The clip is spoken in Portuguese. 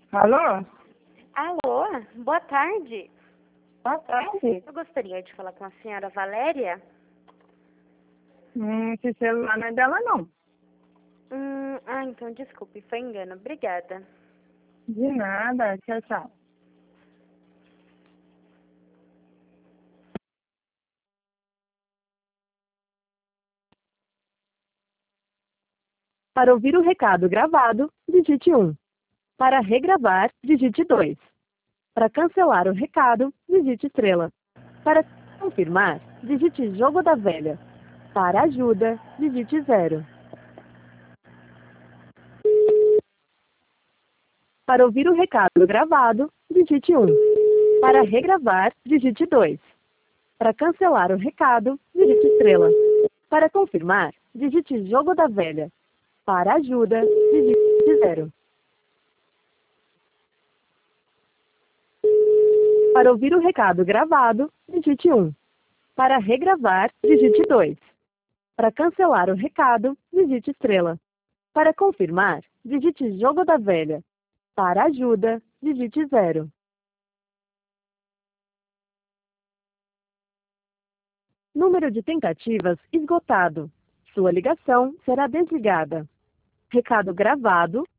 Alô? Alô, boa tarde. Boa tarde. Eu gostaria de falar com a senhora Valéria. Esse celular não é dela, não. Então desculpe, foi engano. Obrigada. De nada. Tchau, tchau. Para ouvir o recado gravado, digite 1. Para regravar, digite 2. Para cancelar o recado, digite estrela. Para confirmar, digite jogo da velha. Para ajuda, digite 0. Para ouvir o recado gravado, digite 1. Para regravar, digite 2. Para cancelar o recado, digite estrela. Para confirmar, digite jogo da velha. Para ajuda, digite 0. Para ouvir o recado gravado, digite 1. Para regravar, digite 2. Para cancelar o recado, digite estrela. Para confirmar, digite jogo da velha. Para ajuda, digite 0. Número de tentativas esgotado. Sua ligação será desligada. Recado gravado,